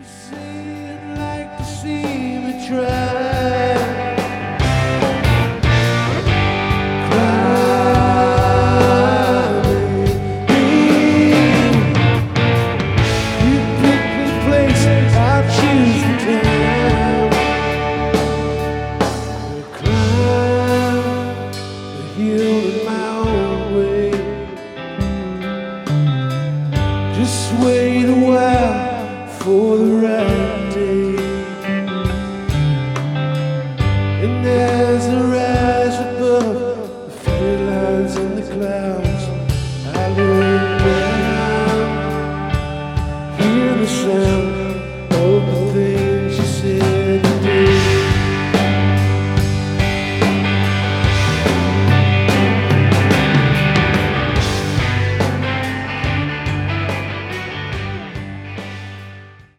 say you'd like to see me try. Just wait a while for the ride.